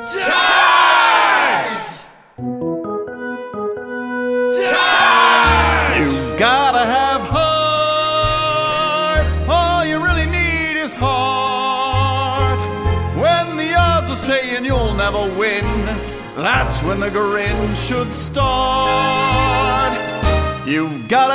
Charged! Charged! You've gotta have heart. All you really need is heart. When the odds are saying you'll never win, that's when the grin should start. You've gotta